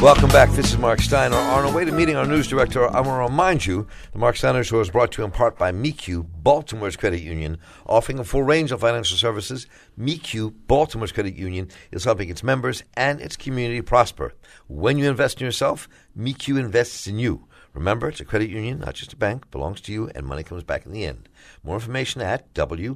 Welcome back. This is Mark Steiner. On our way to meeting our news director, I want to remind you the Mark Steiner Show is brought to you in part by MECU, Baltimore's credit union, offering a full range of financial services. MECU, Baltimore's credit union, is helping its members and its community prosper. When you invest in yourself, MECU invests in you. Remember, it's a credit union, not just a bank, belongs to you, and money comes back in the end. More information at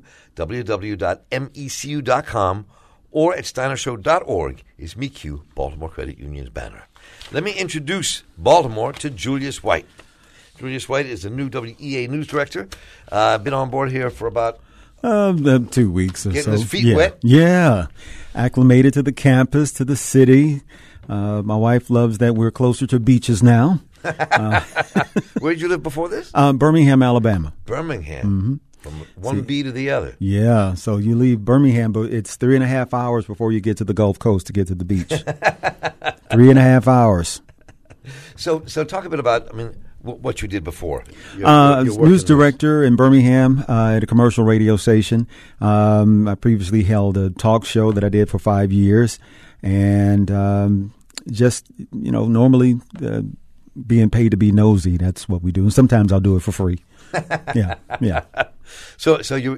www.mecu.com or at steinershow.org is MECU, Baltimore Credit Union's banner. Let me introduce Baltimore to Julius White. Julius White is the new WEA news director. Been on board here for about 2 weeks or so. Getting his feet wet? Yeah. Acclimated to the campus, to the city. My wife loves that we're closer to beaches now. Where did you live before this? Birmingham, Alabama. Birmingham. Mm-hmm. From one B to the other. Yeah. So you leave Birmingham, but it's 3.5 hours before you get to the Gulf Coast to get to the beach. 3.5 hours. So talk a bit about, what you did before. News director in Birmingham at a commercial radio station. I previously held a talk show that I did for 5 years. And normally being paid to be nosy, that's what we do. And sometimes I'll do it for free. Yeah. So tell me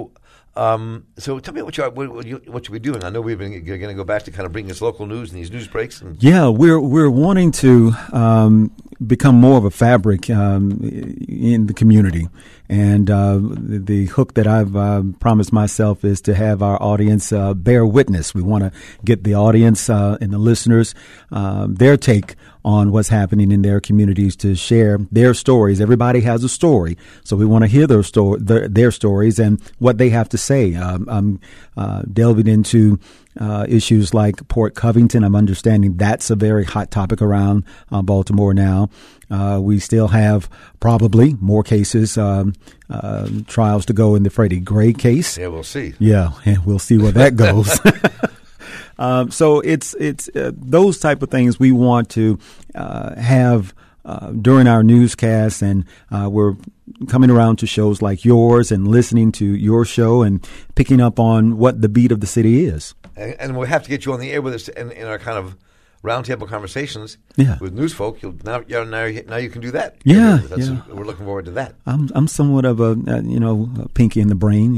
what you'll be doing. I know you're going to go back to kind of bring us local news and these news breaks. Yeah, we're wanting to become more of a fabric in the community, and the hook that I've promised myself is to have our audience bear witness. We want to get the audience and the listeners their take on what's happening in their communities, to share their stories. Everybody has a story, so we want to hear their stories and what they have to say. I'm delving into issues like Port Covington. I'm understanding that's a very hot topic around Baltimore now. We still have probably more cases, trials to go in the Freddie Gray case. Yeah, we'll see. Yeah, and we'll see where that goes. So it's those type of things we want to have during our newscasts, and we're coming around to shows like yours and listening to your show and picking up on what the beat of the city is. And we'll have to get you on the air with us in our kind of roundtable conversations with news folk. Now you can do that. Yeah, We're looking forward to that. I'm somewhat of a pinky in the brain.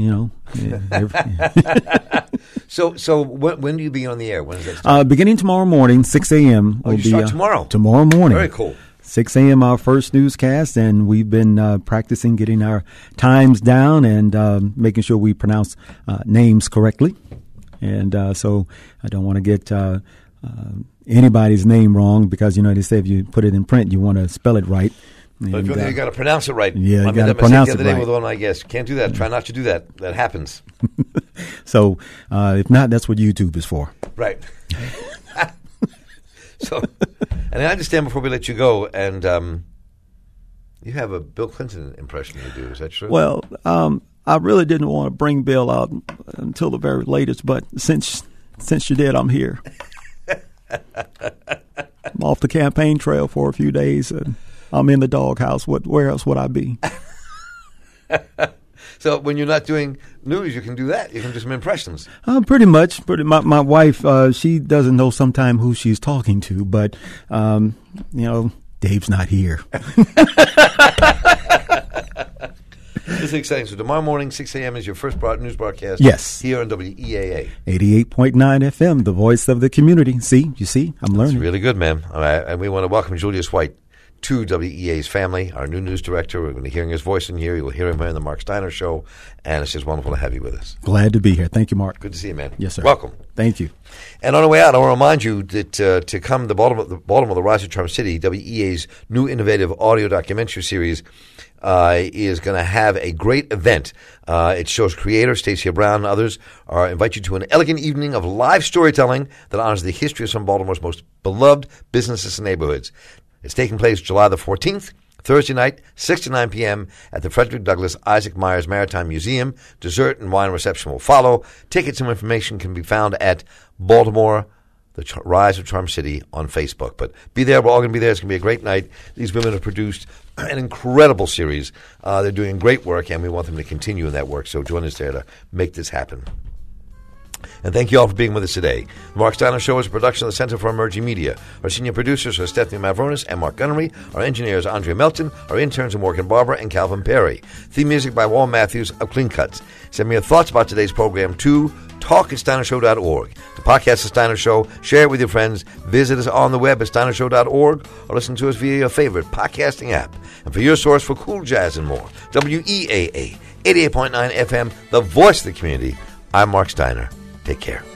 So when do you be on the air? When is that start? Beginning tomorrow morning, 6 a.m. Oh, you start tomorrow? Tomorrow morning. Very cool. 6 a.m. our first newscast, and we've been practicing getting our times down and making sure we pronounce names correctly. And so I don't want to get anybody's name wrong, because they say if you put it in print, you want to spell it right. But you got to pronounce it right. Yeah, you got to pronounce it right. The other day with one, I guess. Can't do that. Try not to do that. That happens. So if not, that's what YouTube is for. Right. So, and I understand, before we let you go, and you have a Bill Clinton impression you do. Is that true? Well, I really didn't want to bring Bill out until the very latest, but since you did, I'm here. I'm off the campaign trail for a few days, and I'm in the doghouse. Where else would I be? So when you're not doing news, you can do that. You can do some impressions. Pretty much. My wife, she doesn't know sometimes who she's talking to, but, Dave's not here. This is exciting. So tomorrow morning, 6 a.m. is your first news broadcast. Yes. Here on WEAA. 88.9 FM, the voice of the community. You see, I'm learning. It's really good, man. And we want to welcome Julius White to WEA's family, our new news director. We're going to be hearing his voice in here. You will hear him here on the Mark Steiner Show, and it's just wonderful to have you with us. Glad to be here. Thank you, Mark. Good to see you, man. Yes, sir. Welcome. Thank you. And on the way out, I want to remind you that to come to Baltimore, the Rise of Charm City, WEA's new innovative audio documentary series is going to have a great event. It shows creator Stacia Brown and others invite you to an elegant evening of live storytelling that honors the history of some of Baltimore's most beloved businesses and neighborhoods. It's taking place July the 14th, Thursday night, 6 to 9 p.m. at the Frederick Douglass Isaac Myers Maritime Museum. Dessert and wine reception will follow. Tickets and information can be found at Baltimore, the Rise of Charm City on Facebook. But be there. We're all going to be there. It's going to be a great night. These women have produced an incredible series. They're doing great work, and we want them to continue in that work. So join us there to make this happen. And thank you all for being with us today. The Mark Steiner Show is a production of the Center for Emerging Media. Our senior producers are Stephanie Mavronis and Mark Gunnery. Our engineers are Andrea Melton. Our interns are Morgan Barber and Calvin Perry. Theme music by Wal Matthews of Clean Cuts. Send me your thoughts about today's program to talk@steinershow.org. To podcast The Steiner Show, share it with your friends, visit us on the web at steinershow.org, or listen to us via your favorite podcasting app. And for your source for cool jazz and more, WEAA 88.9 FM, the voice of the community, I'm Mark Steiner. Take care.